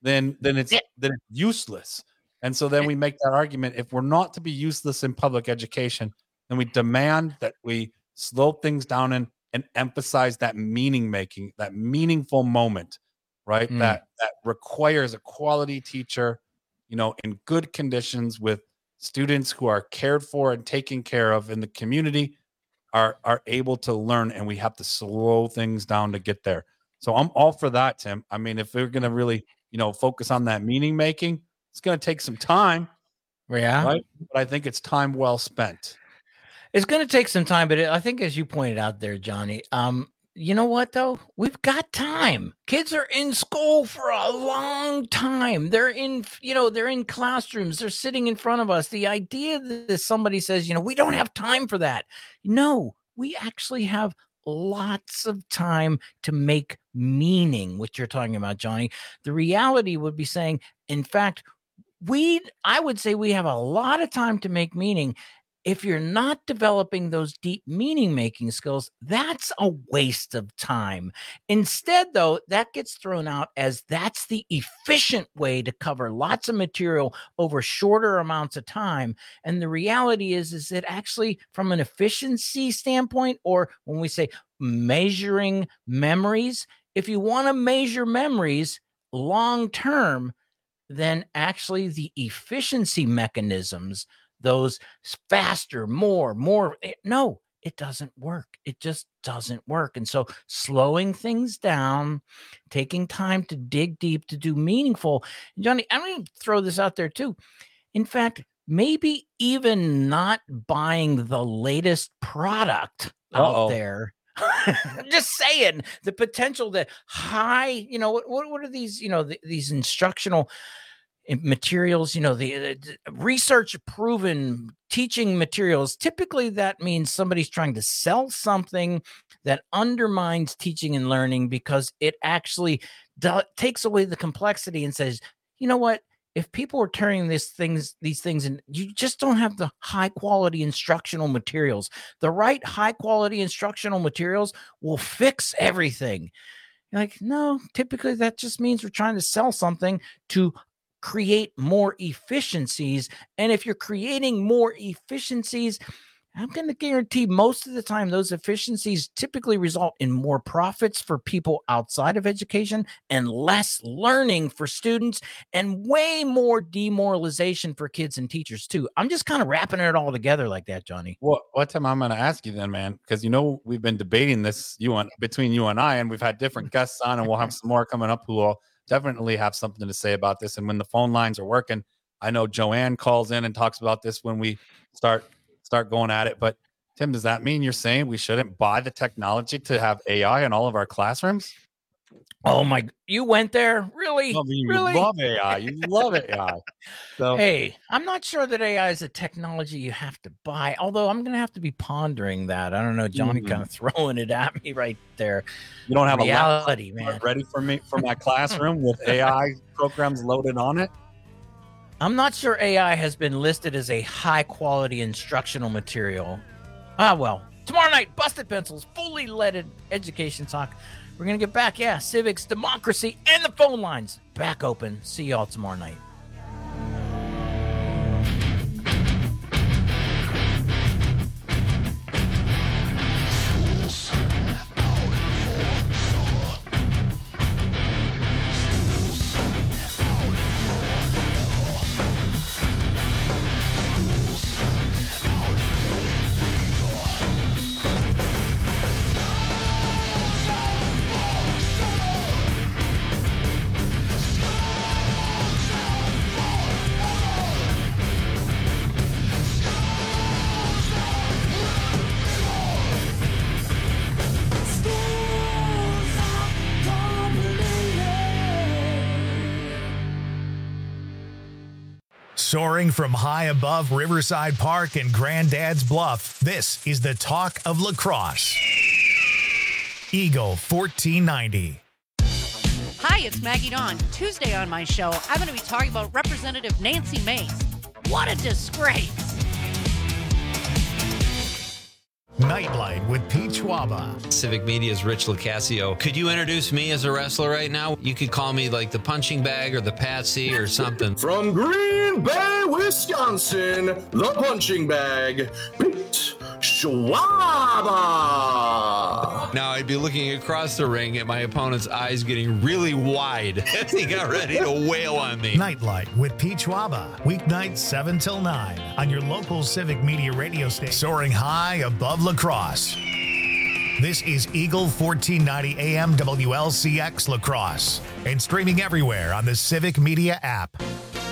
S21: then then it's then it's useless. And so then we make that argument, if we're not to be useless in public education, then we demand that we slow things down and, and emphasize that meaning making, that meaningful moment, right?
S19: Mm.
S21: That that requires a quality teacher, you know, in good conditions with students who are cared for and taken care of in the community are are able to learn, and we have to slow things down to get there. So I'm all for that, Tim. I mean, if we're going to really, you know, focus on that meaning making, it's going to take some time.
S19: Yeah.
S21: Right? But I think it's time well spent.
S19: It's going to take some time, but it, I think as you pointed out there, Johnny, um, you know what, though? We've got time. Kids are in school for a long time. They're in, you know, they're in classrooms. They're sitting in front of us. The idea that somebody says, you know, we don't have time for that. No, we actually have lots of time to make meaning, which you're talking about, Johnny. The reality would be saying, in fact, we, I would say we have a lot of time to make meaning. If you're not developing those deep meaning making skills, that's a waste of time. Instead, though, that gets thrown out as that's the efficient way to cover lots of material over shorter amounts of time. And the reality is, is that actually from an efficiency standpoint, or when we say measuring memories, if you want to measure memories long term, then actually the efficiency mechanisms, those faster, more, more. No, it doesn't work. It just doesn't work. And so slowing things down, taking time to dig deep, to do meaningful. Johnny, I'm going to throw this out there too. In fact, maybe even not buying the latest product
S21: Uh-oh.
S19: out there. I'm just saying the potential that high, you know, what, what are these, you know, the, these instructional materials, you know, the, the research proven teaching materials. Typically that means somebody's trying to sell something that undermines teaching and learning because it actually do- takes away the complexity and says, you know what, if people are turning these things, these things, and you just don't have the high quality instructional materials, the right high quality instructional materials will fix everything. You're like, no, typically that just means we're trying to sell something to create more efficiencies. And if you're creating more efficiencies, I'm going to guarantee most of the time those efficiencies typically result in more profits for people outside of education and less learning for students and way more demoralization for kids and teachers too. I'm just kind of wrapping it all together like that, Johnny.
S21: What what time I'm going to ask you then, man? Because you know we've been debating this you and between you and I, and we've had different guests on, and we'll have some more coming up who will definitely have something to say about this. And when the phone lines are working, I know Joanne calls in and talks about this when we start start going at it. But Tim, does that mean you're saying we shouldn't buy the technology to have A I in all of our classrooms?
S19: Oh my, you went there? Really?
S21: No, you
S19: really?
S21: love A I. You love A I. So,
S19: hey, I'm not sure that A I is a technology you have to buy, although I'm going to have to be pondering that. I don't know, Johnny mm-hmm. kind of throwing it at me right there.
S21: You don't have
S19: reality,
S21: a laptop
S19: man.
S21: ready for me for my classroom with A I programs loaded on it?
S19: I'm not sure A I has been listed as a high quality instructional material. Ah, well, tomorrow night, Busted Pencils, fully leaded education talk. We're going to get back, yeah, civics, democracy, and the phone lines back open. See y'all tomorrow night.
S1: Soaring from high above Riverside Park and Granddad's Bluff, this is the talk of lacrosse. Eagle fourteen ninety.
S7: Hi, it's Maggie Dawn. Tuesday on my show, I'm going to be talking about Representative Nancy Mace. What a disgrace.
S1: Nightlight with Pete Schwaba.
S22: Civic Media's Rich Lucasio. Could you introduce me as a wrestler right now? You could call me like the punching bag or the Patsy or something.
S23: From Green Bay, Wisconsin, the punching bag, Pete Schwaba.
S22: Now I'd be looking across the ring at my opponent's eyes getting really wide as he got ready to wail on me.
S1: Nightlight with Pete Schwaba. Weeknights seven till nine on your local Civic Media radio station. Soaring high above La Crosse. This is Eagle fourteen ninety A M W L C X La Crosse and streaming everywhere on the Civic Media app.